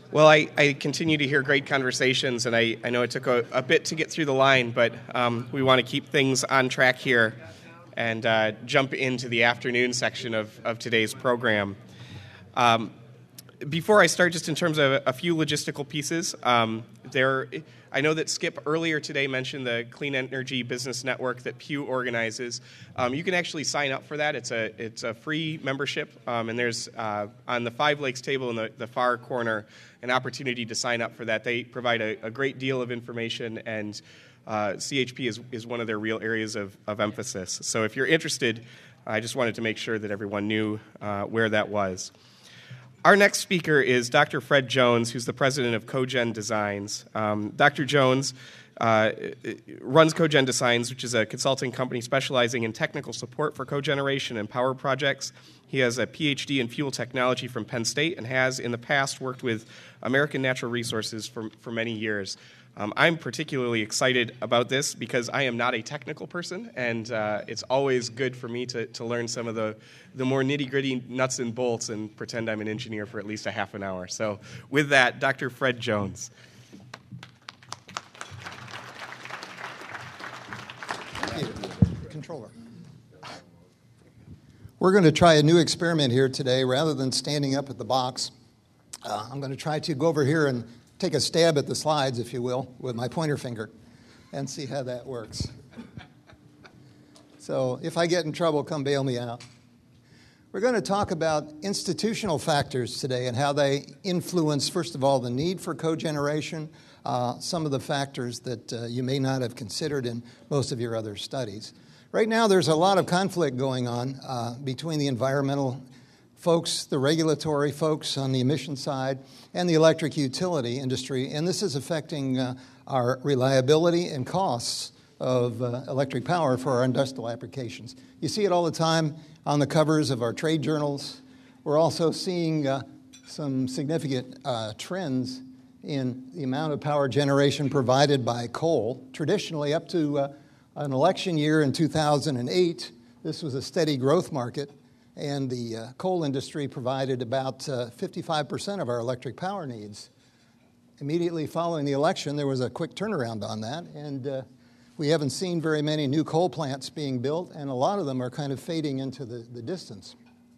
Well, I continue to hear great conversations, and I know it took a bit to get through the line, but we want to keep things on track here and jump into the afternoon section of today's program. Before I start, just in terms of a few logistical pieces, I know that Skip earlier today mentioned the Clean Energy Business Network that Pew organizes. You can actually sign up for that. It's a free membership, and there's on the Five Lakes table in the far corner an opportunity to sign up for that. They provide a great deal of information, and CHP is one of their real areas of emphasis. So if you're interested, I just wanted to make sure that everyone knew where that was. Our next speaker is Dr. Fred Jones, who's the president of Cogen Designs. Dr. Jones runs Cogen Designs, which is a consulting company specializing in technical support for cogeneration and power projects. He has a PhD in fuel technology from Penn State and has, in the past, worked with American Natural Resources for many years. I'm particularly excited about this because I am not a technical person, and it's always good for me to learn some of the more nitty-gritty nuts and bolts and pretend I'm an engineer for at least a half an hour. So with that, Dr. Fred Jones. Thank you, Controller. We're going to try a new experiment here today. Rather than standing up at the box, I'm going to try to go over here and take a stab at the slides, if you will, with my pointer finger and see how that works. So if I get in trouble, come bail me out. We're going to talk about institutional factors today and how they influence, first of all, the need for cogeneration, some of the factors that you may not have considered in most of your other studies. Right now, there's a lot of conflict going on between the environmental folks, the regulatory folks on the emission side, and the electric utility industry, and this is affecting our reliability and costs of electric power for our industrial applications. You see it all the time on the covers of our trade journals. We're also seeing some significant trends in the amount of power generation provided by coal. Traditionally, up to an election year in 2008, this was a steady growth market, and the coal industry provided about 55% of our electric power needs. Immediately following the election, there was a quick turnaround on that, and we haven't seen very many new coal plants being built, and a lot of them are kind of fading into the distance.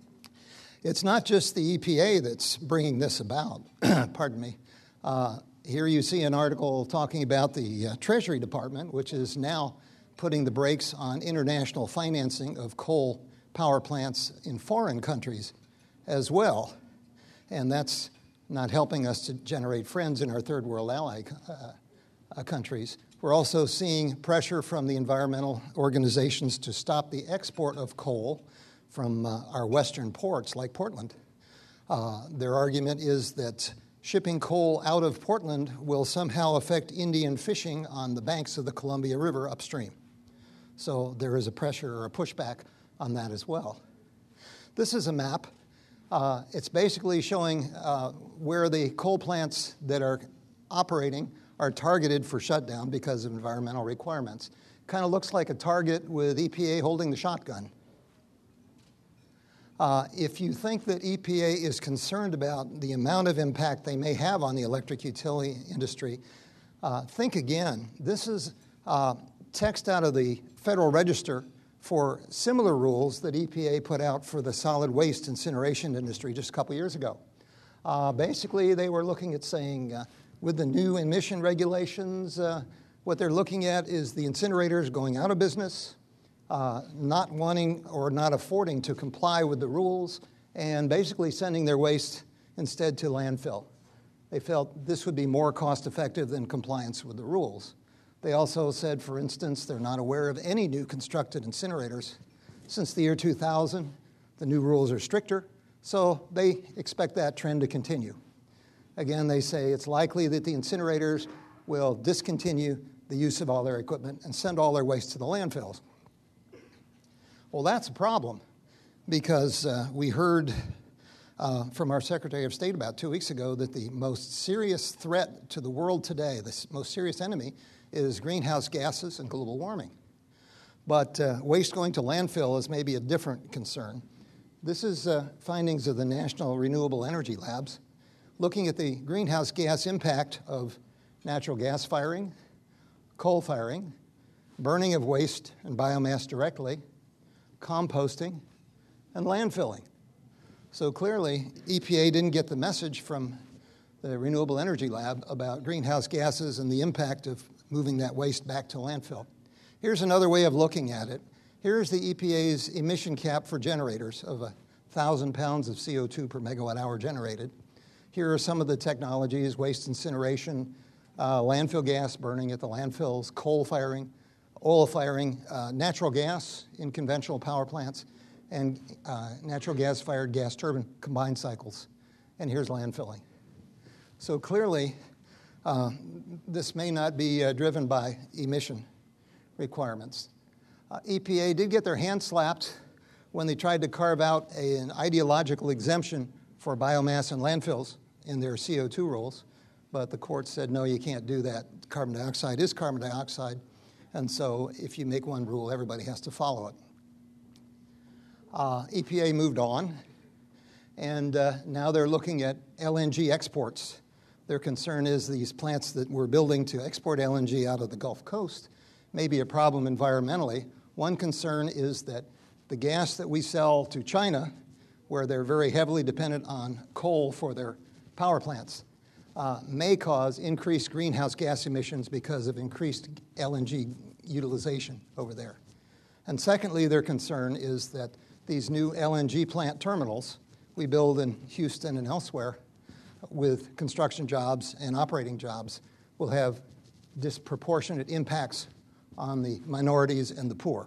It's not just the EPA that's bringing this about. Pardon me. Here you see an article talking about the Treasury Department, which is now putting the brakes on international financing of coal power plants in foreign countries as well. And that's not helping us to generate friends in our third world ally countries. We're also seeing pressure from the environmental organizations to stop the export of coal from our western ports like Portland. Their argument is that shipping coal out of Portland will somehow affect Indian fishing on the banks of the Columbia River upstream. So there is a pressure or a pushback on that as well. This is a map. It's basically showing where the coal plants that are operating are targeted for shutdown because of environmental requirements. Kind of looks like a target with EPA holding the shotgun. If you think that EPA is concerned about the amount of impact they may have on the electric utility industry, think again. This is text out of the Federal Register for similar rules that EPA put out for the solid waste incineration industry just a couple years ago. Basically, they were looking at saying, with the new emission regulations, what they're looking at is the incinerators going out of business, not wanting or not affording to comply with the rules, and basically sending their waste instead to landfill. They felt this would be more cost-effective than compliance with the rules. They also said, for instance, they're not aware of any new constructed incinerators. Since the year 2000, the new rules are stricter, so they expect that trend to continue. Again, they say it's likely that the incinerators will discontinue the use of all their equipment and send all their waste to the landfills. Well, that's a problem because we heard from our Secretary of State about 2 weeks ago that the most serious threat to the world today, the most serious enemy, is greenhouse gases and global warming. But waste going to landfill is maybe a different concern. This is findings of the National Renewable Energy Labs. looking at the greenhouse gas impact of natural gas firing, coal firing, burning of waste and biomass directly, composting, and landfilling. So clearly, EPA didn't get the message from the Renewable Energy Lab about greenhouse gases and the impact of moving that waste back to landfill. Here's another way of looking at it. Here's the EPA's emission cap for generators of 1,000 pounds of CO2 per megawatt hour generated. Here are some of the technologies: waste incineration, landfill gas burning at the landfills, coal firing, oil firing, natural gas in conventional power plants, and natural gas-fired gas turbine combined cycles. And here's landfilling. So clearly, this may not be driven by emission requirements. EPA did get their hands slapped when they tried to carve out an ideological exemption for biomass and landfills in their CO2 rules, but the court said, no, you can't do that. Carbon dioxide is carbon dioxide, and so if you make one rule, everybody has to follow it. EPA moved on, and now they're looking at LNG exports. Their concern is these plants that we're building to export LNG out of the Gulf Coast may be a problem environmentally. One concern is that the gas that we sell to China, where they're very heavily dependent on coal for their power plants, may cause increased greenhouse gas emissions because of increased LNG utilization over there. And secondly, their concern is that these new LNG plant terminals we build in Houston and elsewhere with construction jobs and operating jobs will have disproportionate impacts on the minorities and the poor.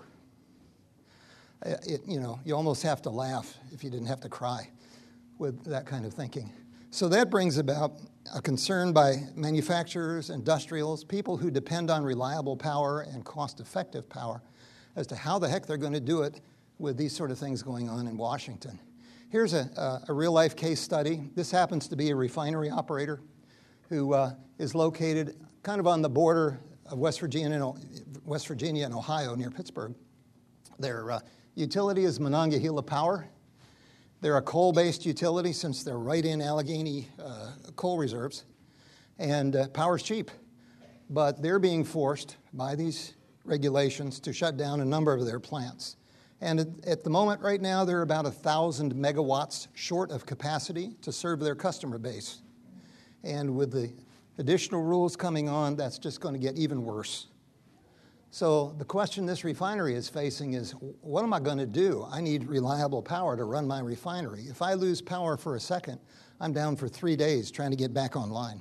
You almost have to laugh if you didn't have to cry with that kind of thinking. So that brings about a concern by manufacturers, industrials, people who depend on reliable power and cost-effective power as to how the heck they're going to do it with these sort of things going on in Washington. Here's a real-life case study. This happens to be a refinery operator who is located kind of on the border of West Virginia and Ohio near Pittsburgh. Their utility is Monongahela Power. They're a coal-based utility since they're right in Allegheny coal reserves, and power's cheap. But they're being forced by these regulations to shut down a number of their plants. And at the moment right now, they're about 1,000 megawatts short of capacity to serve their customer base. And with the additional rules coming on, that's just going to get even worse. So the question this refinery is facing is, what am I going to do? I need reliable power to run my refinery. If I lose power for a second, I'm down for 3 days trying to get back online.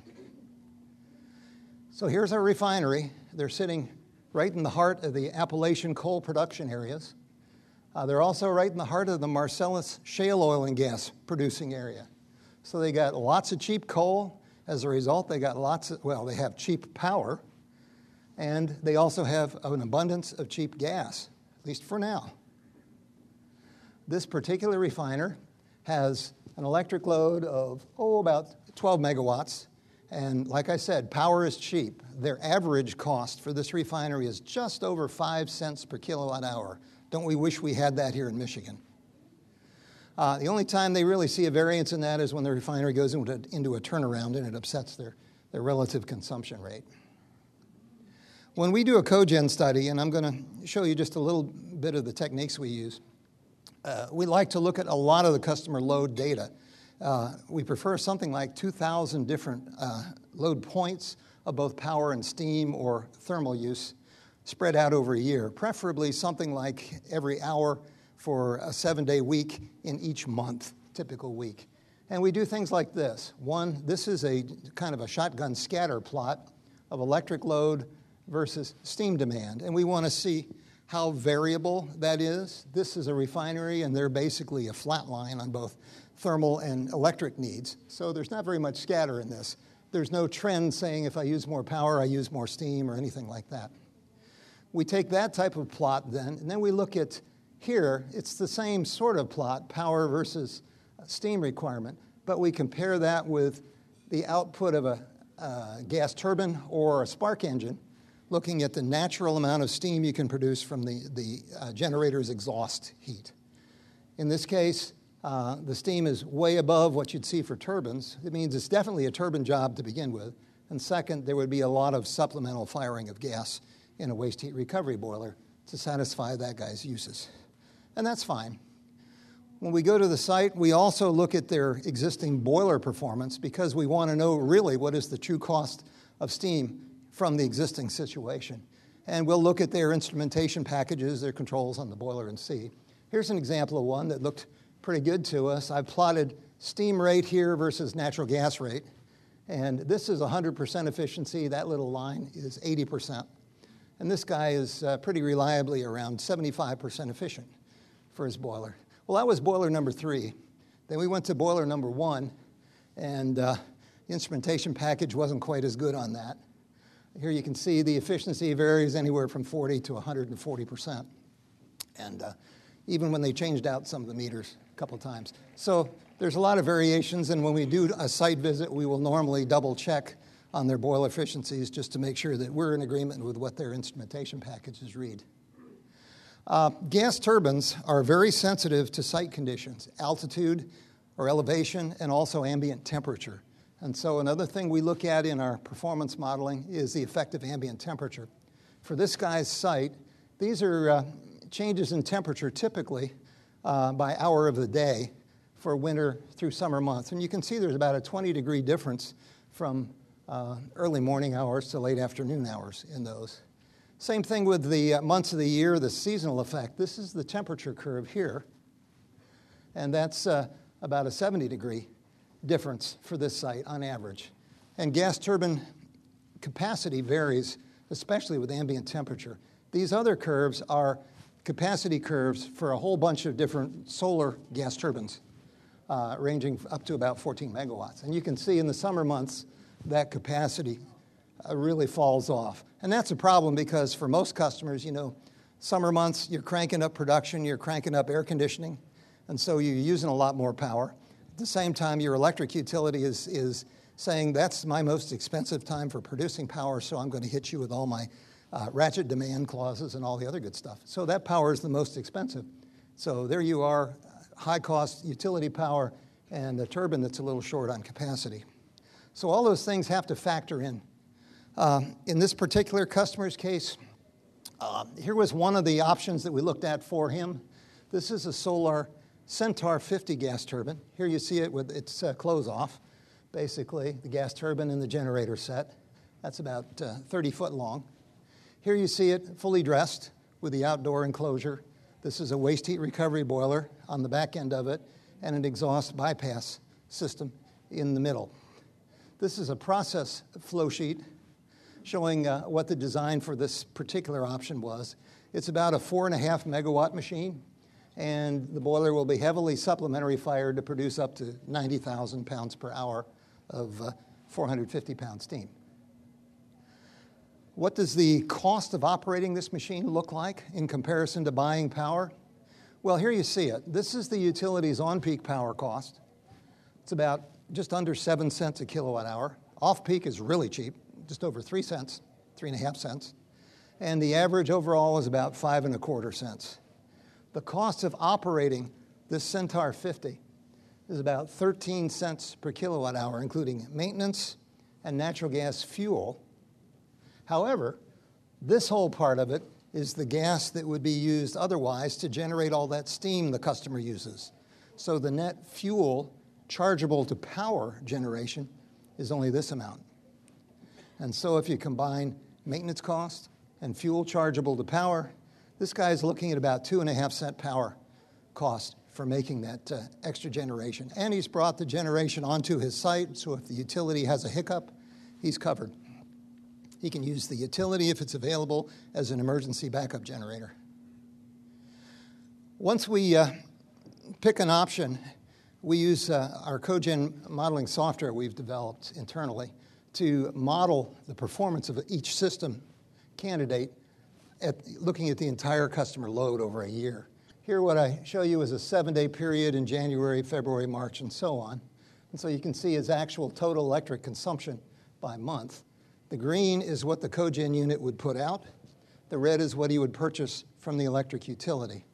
So here's our refinery. They're sitting right in the heart of the Appalachian coal production areas. They're also right in the heart of the Marcellus shale oil and gas producing area. So they got lots of cheap coal. As a result, they have cheap power. And they also have an abundance of cheap gas, at least for now. This particular refiner has an electric load of, about 12 megawatts. And like I said, power is cheap. Their average cost for this refinery is just over 5 cents per kilowatt hour. Don't we wish we had that here in Michigan? The only time they really see a variance in that is when the refinery goes into a turnaround and it upsets their relative consumption rate. When we do a cogen study, and I'm going to show you just a little bit of the techniques we use, we like to look at a lot of the customer load data. We prefer something like 2,000 different load points of both power and steam or thermal use spread out over a year, preferably something like every hour for a 7-day week in each month, typical week. And we do things like this. One, this is a kind of a shotgun scatter plot of electric load versus steam demand. And we want to see how variable that is. This is a refinery, and they're basically a flat line on both thermal and electric needs. So there's not very much scatter in this. There's no trend saying if I use more power, I use more steam or anything like that. We take that type of plot then, and then we look at here. It's the same sort of plot, power versus steam requirement, but we compare that with the output of a gas turbine or a spark engine, looking at the natural amount of steam you can produce from the generator's exhaust heat. In this case, The steam is way above what you'd see for turbines. It means it's definitely a turbine job to begin with. And second, there would be a lot of supplemental firing of gas in a waste heat recovery boiler to satisfy that guy's uses. And that's fine. When we go to the site, we also look at their existing boiler performance because we want to know really what is the true cost of steam from the existing situation. And we'll look at their instrumentation packages, their controls on the boiler, and see. Here's an example of one that looked pretty good to us. I've plotted steam rate here versus natural gas rate. And this is 100% efficiency. That little line is 80%. And this guy is pretty reliably around 75% efficient for his boiler. Well, that was boiler number 3. Then we went to boiler number 1, and the instrumentation package wasn't quite as good on that. Here you can see the efficiency varies anywhere from 40 to 140%. And even when they changed out some of the meters a couple times. So there's a lot of variations, and when we do a site visit, we will normally double check on their boiler efficiencies just to make sure that we're in agreement with what their instrumentation packages read. Gas turbines are very sensitive to site conditions, altitude or elevation, and also ambient temperature. And so another thing we look at in our performance modeling is the effective ambient temperature. For this guy's site, these are changes in temperature typically by hour of the day for winter through summer months. And you can see there's about a 20-degree difference from early morning hours to late afternoon hours in those. Same thing with the months of the year, the seasonal effect. This is the temperature curve here, and that's about a 70-degree difference for this site on average. And gas turbine capacity varies, especially with ambient temperature. These other curves are capacity curves for a whole bunch of different solar gas turbines, ranging up to about 14 megawatts. And you can see in the summer months that capacity really falls off. And that's a problem because for most customers, summer months, you're cranking up production, you're cranking up air conditioning, and so you're using a lot more power. At the same time, your electric utility is saying, that's my most expensive time for producing power, so I'm going to hit you with all my ratchet demand clauses and all the other good stuff. So that power is the most expensive. So there you are, high-cost utility power and a turbine that's a little short on capacity. So all those things have to factor in. In this particular customer's case, here was one of the options that we looked at for him. This is a Solar Centaur 50 gas turbine. Here you see it with its close off, basically, the gas turbine and the generator set. That's about 30 foot long. Here you see it fully dressed with the outdoor enclosure. This is a waste heat recovery boiler on the back end of it and an exhaust bypass system in the middle. This is a process flow sheet showing what the design for this particular option was. It's about a 4.5 megawatt machine, and the boiler will be heavily supplementary fired to produce up to 90,000 pounds per hour of 450-pound steam. What does the cost of operating this machine look like in comparison to buying power? Well, here you see it. This is the utility's on-peak power cost. It's about just under 7 cents a kilowatt hour. Off-peak is really cheap, just over 3 cents, 3.5 cents. And the average overall is about 5.25 cents. The cost of operating this Centaur 50 is about 13 cents per kilowatt hour, including maintenance and natural gas fuel. However, this whole part of it is the gas that would be used otherwise to generate all that steam the customer uses. So the net fuel chargeable to power generation is only this amount. And so if you combine maintenance cost and fuel chargeable to power, this guy's looking at about 2.5 cent power cost for making that extra generation. And he's brought the generation onto his site, so if the utility has a hiccup, he's covered. He can use the utility, if it's available, as an emergency backup generator. Once we pick an option, we use our Cogen modeling software we've developed internally to model the performance of each system candidate looking at the entire customer load over a year. Here what I show you is a 7-day period in January, February, March, and so on. And so you can see his actual total electric consumption by month. The green is what the Cogen unit would put out. The red is what he would purchase from the electric utility.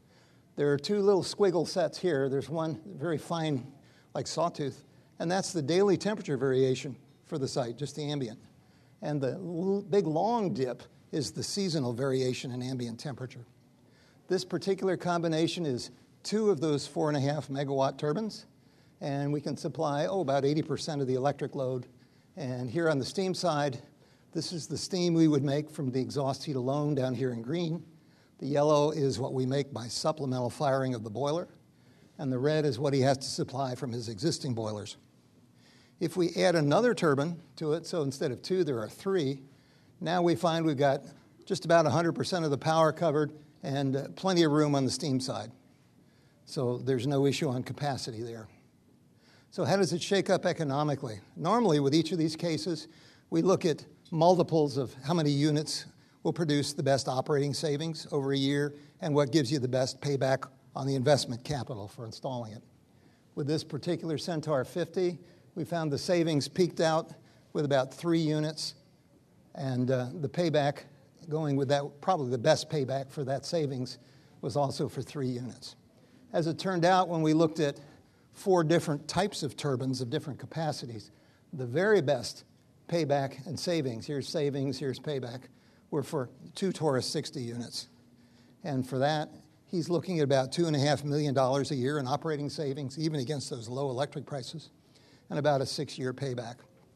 There are two little squiggle sets here. There's one very fine, like sawtooth, and that's the daily temperature variation for the site, just the ambient. And the big long dip is the seasonal variation in ambient temperature. This particular combination is two of those 4.5 megawatt turbines, and we can supply, about 80% of the electric load. And here on the steam side, this is the steam we would make from the exhaust heat alone down here in green. The yellow is what we make by supplemental firing of the boiler, and the red is what he has to supply from his existing boilers. If we add another turbine to it, so instead of two, there are three, now we find we've got just about 100% of the power covered and plenty of room on the steam side. So there's no issue on capacity there. So how does it shake up economically? Normally, with each of these cases, we look at multiples of how many units will produce the best operating savings over a year and what gives you the best payback on the investment capital for installing it. With this particular Centaur 50, we found the savings peaked out with about 3 units, and the payback going with that, probably the best payback for that savings, was also for 3 units. As it turned out, when we looked at 4 different types of turbines of different capacities, the very best payback and savings, here's payback, were for 2 Taurus 60 units. And for that, he's looking at about $2.5 million a year in operating savings, even against those low electric prices, and about a 6-year payback.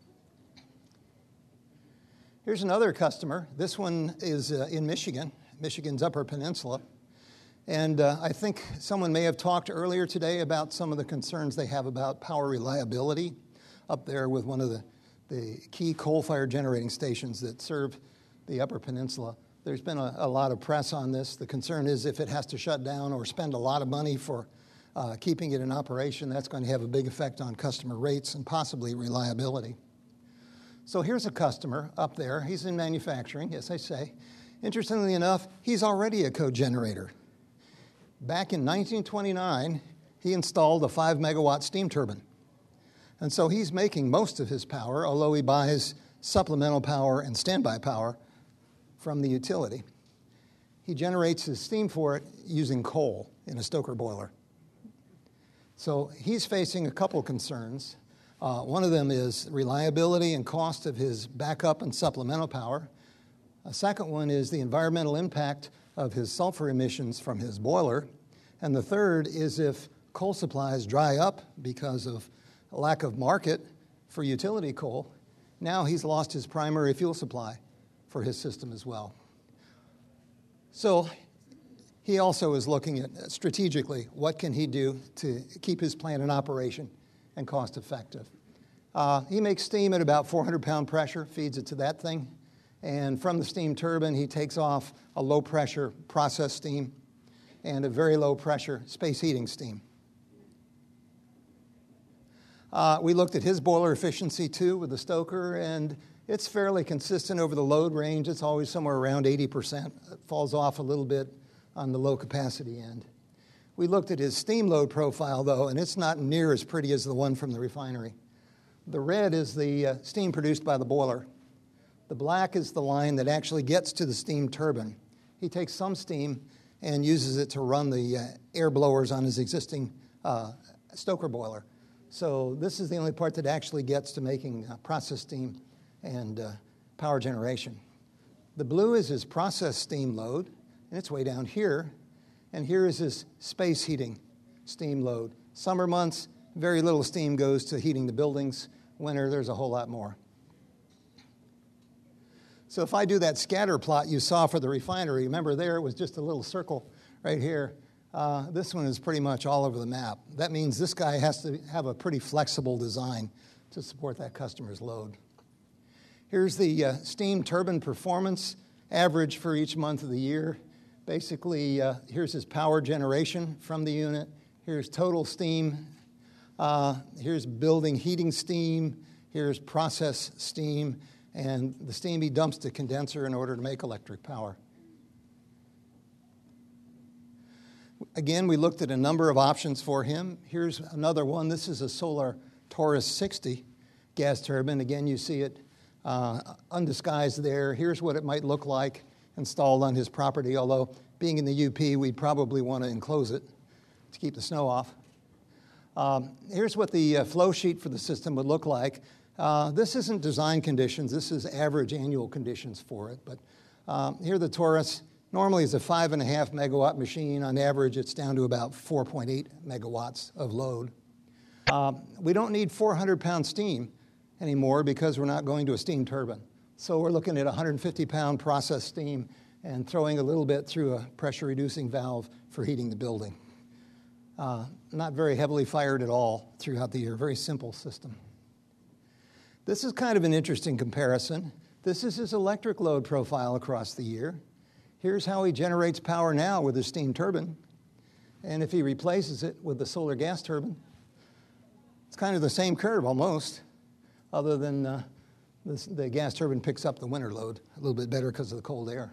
Here's another customer. This one is in Michigan, Michigan's Upper Peninsula. And I think someone may have talked earlier today about some of the concerns they have about power reliability up there with one of the key coal-fired generating stations that serve the Upper Peninsula. There's been a lot of press on this. The concern is if it has to shut down or spend a lot of money for keeping it in operation, that's going to have a big effect on customer rates and possibly reliability. So here's a customer up there. He's in manufacturing, as I say. Interestingly enough, he's already a cogenerator. Back in 1929, he installed a 5 megawatt steam turbine. And so he's making most of his power, although he buys supplemental power and standby power from the utility. He generates his steam for it using coal in a stoker boiler. So he's facing a couple concerns. One of them is reliability and cost of his backup and supplemental power. A second one is the environmental impact of his sulfur emissions from his boiler. And the third is if coal supplies dry up because of a lack of market for utility coal, now he's lost his primary fuel supply for his system as well. So he also is looking at strategically what can he do to keep his plant in operation and cost effective. He makes steam at about 400-pound pressure, feeds it to that thing. And from the steam turbine, he takes off a low-pressure process steam and a very low-pressure space heating steam. We looked at his boiler efficiency, too, with the stoker, and it's fairly consistent over the load range. It's always somewhere around 80%. It falls off a little bit on the low-capacity end. We looked at his steam load profile, though, and it's not near as pretty as the one from the refinery. The red is the steam produced by the boiler. The black is the line that actually gets to the steam turbine. He takes some steam and uses it to run the air blowers on his existing stoker boiler. So this is the only part that actually gets to making process steam and power generation. The blue is his process steam load, and it's way down here. And here is his space heating steam load. Summer months, very little steam goes to heating the buildings. Winter, there's a whole lot more. So if I do that scatter plot you saw for the refinery, remember there it was just a little circle right here. This one is pretty much all over the map. That means this guy has to have a pretty flexible design to support that customer's load. Here's the steam turbine performance average for each month of the year. Basically, here's his power generation from the unit. Here's total steam. Here's building heating steam. Here's process steam. And the steam he dumps to condenser in order to make electric power. Again, we looked at a number of options for him. Here's another one. This is a Solar Taurus 60 gas turbine. Again, you see it undisguised there. Here's what it might look like installed on his property, although being in the UP, we'd probably want to enclose it to keep the snow off. Here's what the flow sheet for the system would look like. This isn't design conditions. This is average annual conditions for it. But here the Taurus normally is a 5.5 megawatt machine. On average, it's down to about 4.8 megawatts of load. We don't need 400-pound steam anymore because we're not going to a steam turbine. So we're looking at 150-pound process steam and throwing a little bit through a pressure-reducing valve for heating the building. Not very heavily fired at all throughout the year. Very simple system. This is kind of an interesting comparison. This is his electric load profile across the year. Here's how he generates power now with his steam turbine. And if he replaces it with the solar gas turbine, it's kind of the same curve almost, other than the gas turbine picks up the winter load a little bit better because of the cold air.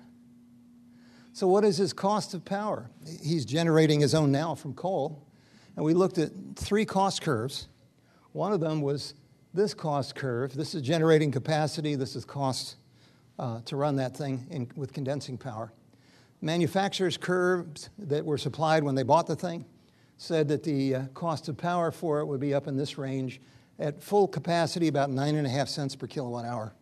So what is his cost of power? He's generating his own now from coal. And we looked at 3 cost curves. One of them was this cost curve. This is generating capacity. This is cost to run that thing with condensing power. Manufacturer's curves that were supplied when they bought the thing said that the cost of power for it would be up in this range. At full capacity, about 9.5 cents per kilowatt hour.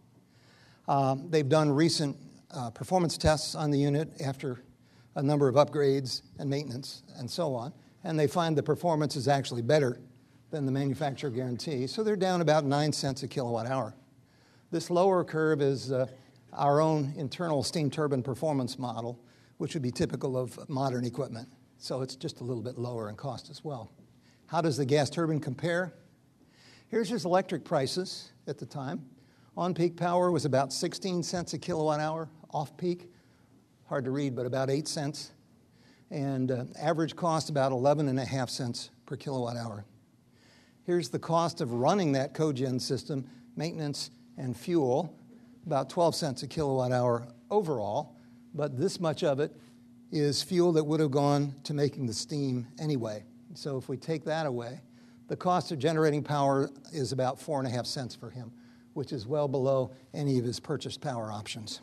They've done recent performance tests on the unit after a number of upgrades and maintenance and so on, and they find the performance is actually better than the manufacturer guarantee, so they're down about 9 cents a kilowatt hour. This lower curve is our own internal steam turbine performance model, which would be typical of modern equipment, so it's just a little bit lower in cost as well. How does the gas turbine compare? Here's his electric prices at the time. On-peak power was about 16 cents a kilowatt hour. Off-peak, hard to read, but about 8 cents. And average cost about 11.5 cents per kilowatt hour. Here's the cost of running that cogen system, maintenance and fuel, about 12 cents a kilowatt hour overall, but this much of it is fuel that would have gone to making the steam anyway. So if we take that away, the cost of generating power is about 4.5 cents for him, which is well below any of his purchased power options.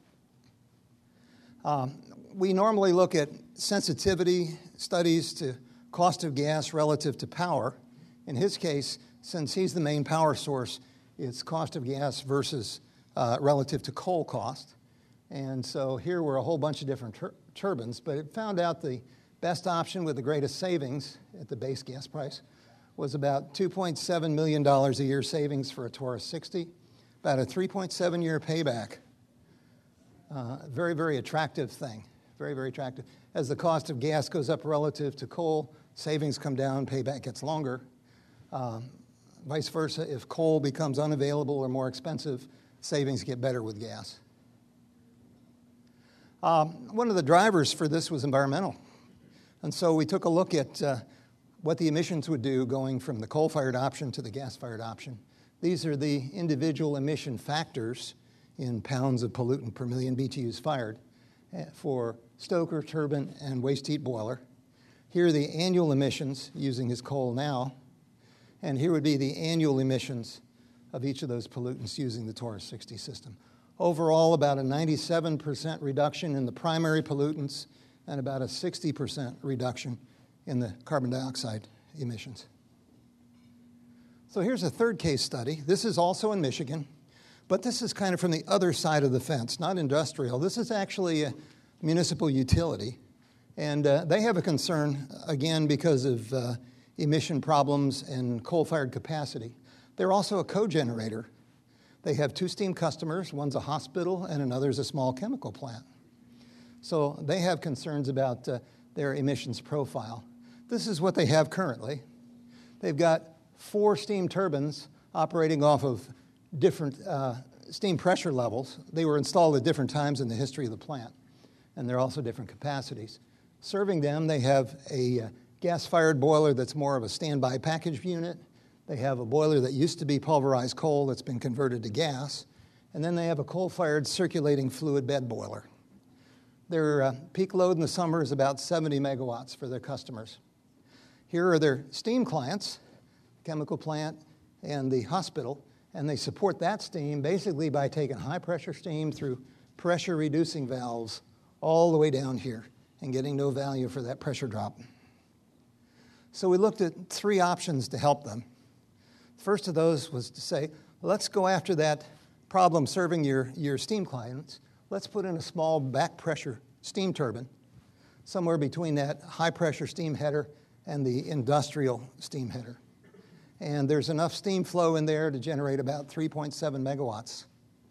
We normally look at sensitivity studies to cost of gas relative to power. In his case, since he's the main power source, it's cost of gas versus relative to coal cost. And so here were a whole bunch of different turbines, but it found out the best option with the greatest savings at the base gas price was about $2.7 million a year savings for a Taurus 60, about a 3.7-year payback. Very, very attractive thing, very, very attractive. As the cost of gas goes up relative to coal, savings come down, payback gets longer. Vice versa, if coal becomes unavailable or more expensive, savings get better with gas. One of the drivers for this was environmental. And so we took a look at what the emissions would do going from the coal-fired option to the gas-fired option. These are the individual emission factors in pounds of pollutant per million BTUs fired for stoker, turbine, and waste heat boiler. Here are the annual emissions using his coal now, and here would be the annual emissions of each of those pollutants using the Taurus 60 system. Overall, about a 97% reduction in the primary pollutants and about a 60% reduction in the carbon dioxide emissions. So here's a third case study. This is also in Michigan, but this is kind of from the other side of the fence, not industrial. This is actually a municipal utility, and they have a concern, again, because of emission problems and coal-fired capacity. They're also a cogenerator. They have 2 steam customers. One's a hospital and another's a small chemical plant. So they have concerns about their emissions profile. This is what they have currently. They've got 4 steam turbines operating off of different steam pressure levels. They were installed at different times in the history of the plant, and they're also different capacities. Serving them, they have a gas-fired boiler that's more of a standby package unit. They have a boiler that used to be pulverized coal that's been converted to gas. And then they have a coal-fired circulating fluid bed boiler. Their peak load in the summer is about 70 megawatts for their customers. Here are their steam clients, chemical plant and the hospital, and they support that steam basically by taking high-pressure steam through pressure-reducing valves all the way down here and getting no value for that pressure drop. So we looked at three options to help them. First of those was to say, let's go after that problem serving your steam clients. Let's put in a small back pressure steam turbine somewhere between that high pressure steam header and the industrial steam header. And there's enough steam flow in there to generate about 3.7 megawatts.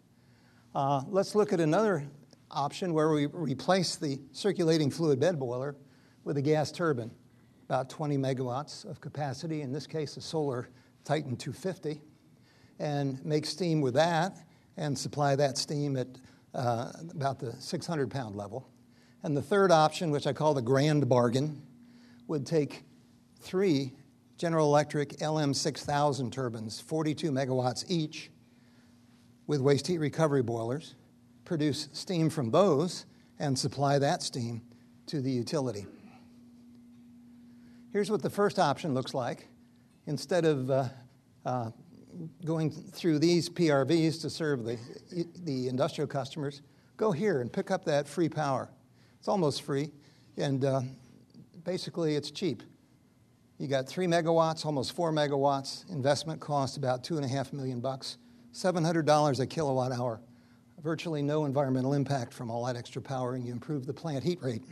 Let's look at another option where we replace the circulating fluid bed boiler with a gas turbine, about 20 megawatts of capacity, in this case a Solar Titan 250, and make steam with that and supply that steam at about the 600-pound level. And the third option, which I call the grand bargain, would take three General Electric LM6000 turbines, 42 megawatts each, with waste heat recovery boilers, produce steam from those, and supply that steam to the utility. Here's what the first option looks like. Instead of going through these PRVs to serve the industrial customers, go here and pick up that free power. It's almost free, and basically it's cheap. You got 3 megawatts, almost 4 megawatts. Investment cost about $2.5 million, $700 a kilowatt hour. Virtually no environmental impact from all that extra power, and you improve the plant heat rate.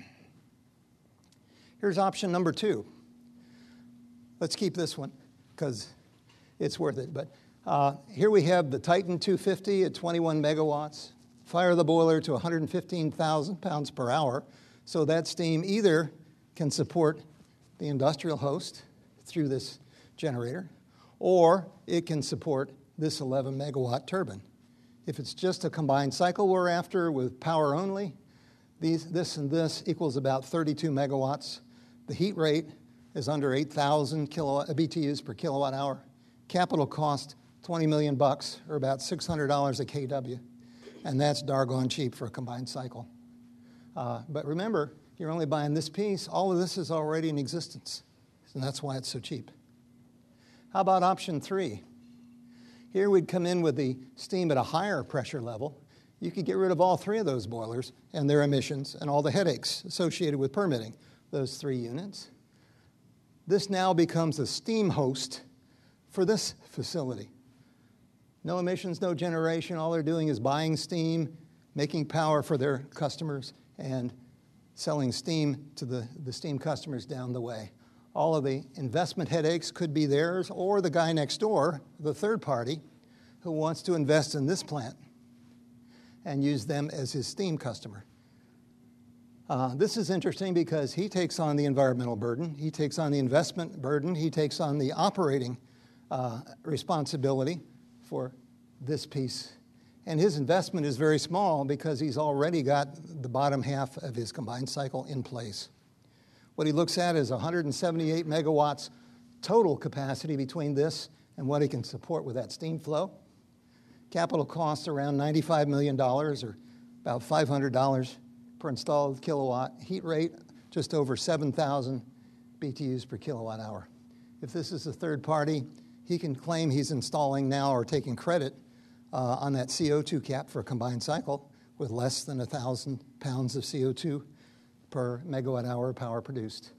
Here's option number 2. Let's keep this one because it's worth it. But here we have the Titan 250 at 21 megawatts. Fire the boiler to 115,000 pounds per hour. So that steam either can support the industrial host through this generator, or it can support this 11 megawatt turbine. If it's just a combined cycle we're after with power only, this and this equals about 32 megawatts. The heat rate is under 8,000 BTUs per kilowatt hour. Capital cost $20 million, or about $600 a kW. And that's doggone cheap for a combined cycle. But remember, you're only buying this piece. All of this is already in existence, and that's why it's so cheap. How about option 3? Here we'd come in with the steam at a higher pressure level. You could get rid of all 3 of those boilers and their emissions and all the headaches associated with permitting those 3 units. This now becomes a steam host for this facility. No emissions, no generation. All they're doing is buying steam, making power for their customers, and selling steam to the steam customers down the way. All of the investment headaches could be theirs or the guy next door, the third party, who wants to invest in this plant and use them as his steam customer. This is interesting because he takes on the environmental burden, he takes on the investment burden, he takes on the operating responsibility for this piece. And his investment is very small because he's already got the bottom half of his combined cycle in place. What he looks at is 178 megawatts total capacity between this and what he can support with that steam flow. Capital costs around $95 million, or about $500 per installed kilowatt. Heat rate, just over 7,000 BTUs per kilowatt hour. If this is a third party, he can claim he's installing now or taking credit on that CO2 cap for a combined cycle with less than 1,000 pounds of CO2 per megawatt hour of power produced.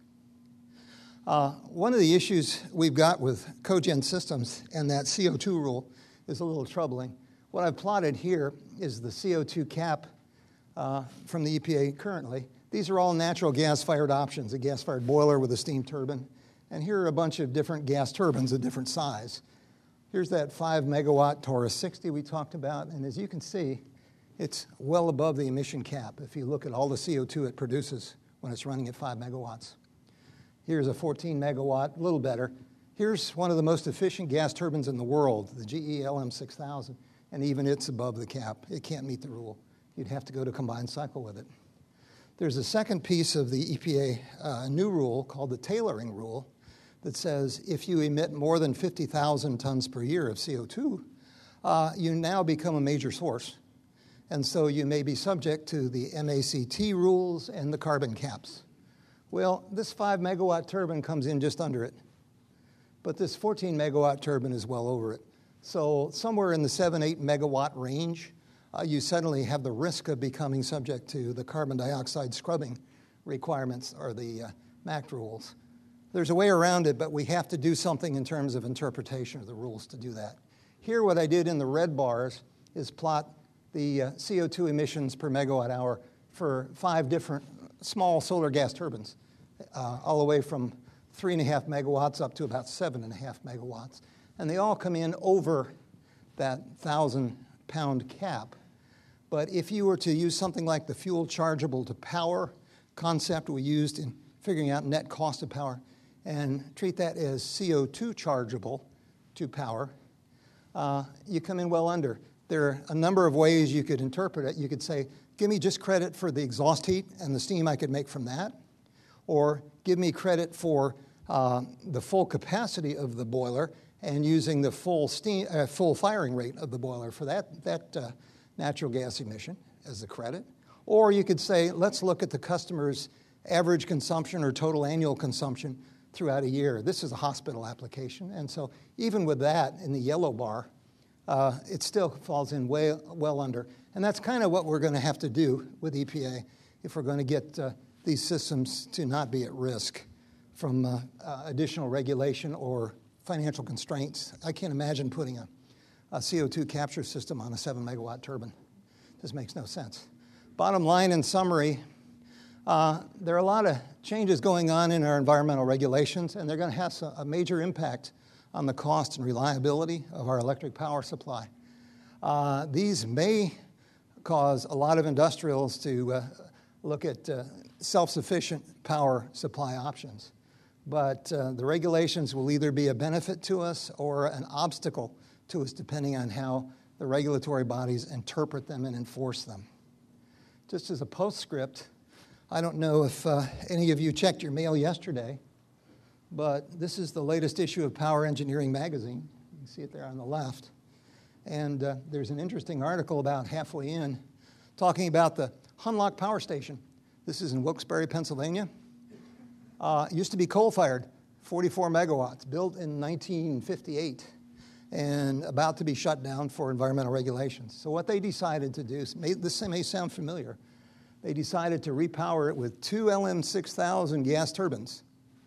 One of the issues we've got with cogen systems and that CO2 rule is a little troubling. What I've plotted here is the CO2 cap from the EPA currently. These are all natural gas-fired options, a gas-fired boiler with a steam turbine. And here are a bunch of different gas turbines of different size. Here's that 5 megawatt Taurus 60 we talked about, and as you can see, it's well above the emission cap if you look at all the CO2 it produces when it's running at 5 megawatts. Here's a 14 megawatt, a little better. Here's one of the most efficient gas turbines in the world, the GE LM6000, and even it's above the cap. It can't meet the rule. You'd have to go to combined cycle with it. There's a second piece of the EPA new rule called the tailoring rule that says if you emit more than 50,000 tons per year of CO2, you now become a major source. And so you may be subject to the MACT rules and the carbon caps. Well, this 5 megawatt turbine comes in just under it, but this 14 megawatt turbine is well over it. So somewhere in the 7-8 megawatt range, you suddenly have the risk of becoming subject to the carbon dioxide scrubbing requirements or the MACT rules. There's a way around it, but we have to do something in terms of interpretation of the rules to do that. Here, what I did in the red bars is plot the CO2 emissions per megawatt hour for 5 different small solar gas turbines, all the way from 3.5 megawatts up to about 7.5 megawatts. And they all come in over that 1,000-pound cap. But if you were to use something like the fuel chargeable to power concept we used in figuring out net cost of power and treat that as CO2 chargeable to power, you come in well under. There are a number of ways you could interpret it. You could say, give me just credit for the exhaust heat and the steam I could make from that, or give me credit for the full capacity of the boiler and using the full firing rate of the boiler for that natural gas emission as the credit. Or you could say, let's look at the customer's average consumption or total annual consumption throughout a year. This is a hospital application, and so even with that in the yellow bar, it still falls in well under. And that's kind of what we're going to have to do with EPA if we're going to get these systems to not be at risk from additional regulation or financial constraints. I can't imagine putting a CO2 capture system on a 7-megawatt turbine. This makes no sense. Bottom line, in summary, there are a lot of changes going on in our environmental regulations, and they're going to have a major impact on the cost and reliability of our electric power supply. These may cause a lot of industrials to look at self-sufficient power supply options. But the regulations will either be a benefit to us or an obstacle to us, depending on how the regulatory bodies interpret them and enforce them. Just as a postscript, I don't know if any of you checked your mail yesterday, but this is the latest issue of Power Engineering magazine. You can see it there on the left. And there's an interesting article about halfway in talking about the Hunlock Power Station. This is in Wilkes-Barre, Pennsylvania. It used to be coal-fired, 44 megawatts, built in 1958 and about to be shut down for environmental regulations. So what they decided to do, this may sound familiar, they decided to repower it with 2 LM6000 gas turbines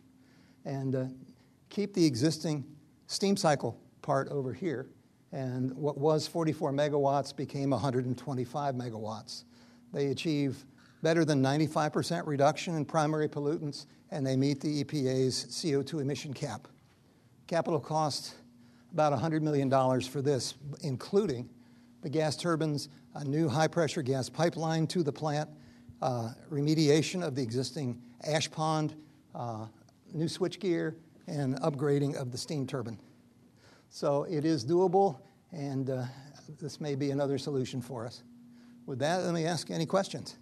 and keep the existing steam cycle part over here. And what was 44 megawatts became 125 megawatts. They achieve better than 95% reduction in primary pollutants, and they meet the EPA's CO2 emission cap. Capital cost about $100 million for this, including the gas turbines, a new high-pressure gas pipeline to the plant, remediation of the existing ash pond, new switchgear, and upgrading of the steam turbine. So it is doable, and this may be another solution for us. With that, let me ask any questions.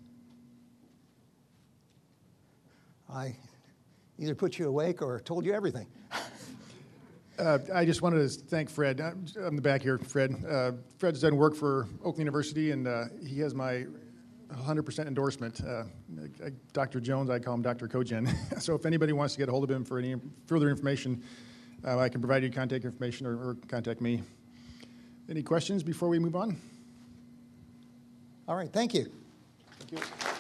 I either put you awake or told you everything. I just wanted to thank Fred. I'm the back here, Fred. Fred's done work for Oakland University, and he has my 100% endorsement. Dr. Jones, I call him Dr. Cogen. So if anybody wants to get a hold of him for any further information, I can provide you contact information or contact me. Any questions before we move on? All right, thank you. Thank you.